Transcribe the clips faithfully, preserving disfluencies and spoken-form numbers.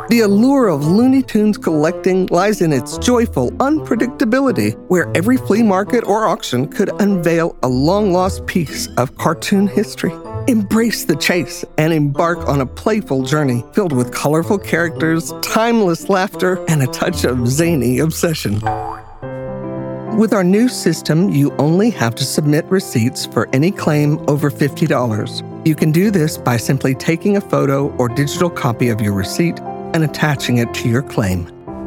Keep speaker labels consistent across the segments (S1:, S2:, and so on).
S1: The allure of Looney Tunes collecting lies in its joyful unpredictability, where every flea market or auction could unveil a long-lost piece of cartoon history. Embrace the chase and embark on a playful journey filled with colorful characters, timeless laughter, and a touch of zany obsession. With our new system, you only have to submit receipts for any claim over fifty dollars. You can do this by simply taking a photo or digital copy of your receipt and attaching it to your claim.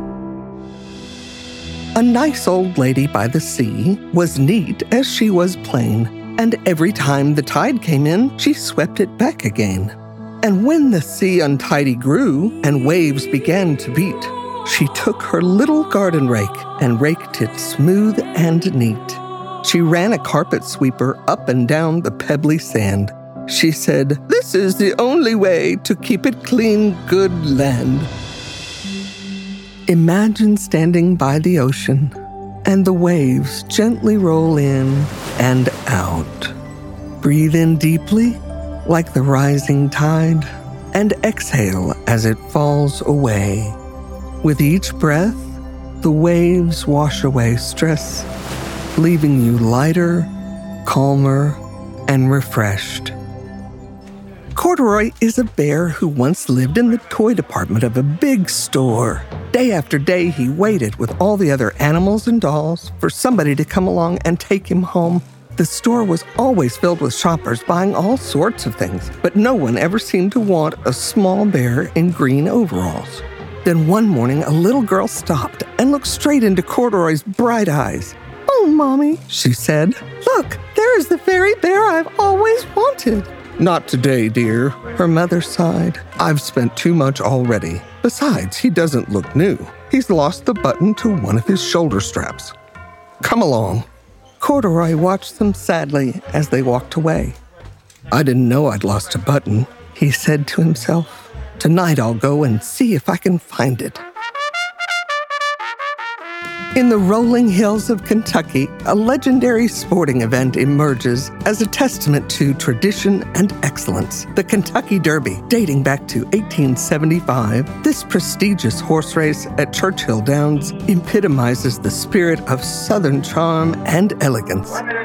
S1: A nice old lady by the sea was neat as she was plain, and every time the tide came in, she swept it back again. And when the sea untidy grew and waves began to beat, she took her little garden rake and raked it smooth and neat. She ran a carpet sweeper up and down the pebbly sand. She said, "This is the only way to keep it clean, good land." Imagine standing by the ocean and the waves gently roll in and out. Breathe in deeply like the rising tide and exhale as it falls away. With each breath, the waves wash away stress, leaving you lighter, calmer, and refreshed. Corduroy is a bear who once lived in the toy department of a big store. Day after day, he waited with all the other animals and dolls for somebody to come along and take him home. The store was always filled with shoppers buying all sorts of things, but no one ever seemed to want a small bear in green overalls. Then one morning, a little girl stopped and looked straight into Corduroy's bright eyes. "Oh, Mommy," she said, "look, there is the very bear I've always wanted." "Not today, dear," her mother sighed. "I've spent too much already. Besides, he doesn't look new. He's lost the button to one of his shoulder straps. Come along." Corduroy watched them sadly as they walked away. "I didn't know I'd lost a button," he said to himself. "Tonight I'll go and see if I can find it." In the rolling hills of Kentucky, a legendary sporting event emerges as a testament to tradition and excellence. The Kentucky Derby, dating back to eighteen seventy-five, this prestigious horse race at Churchill Downs epitomizes the spirit of Southern charm and elegance.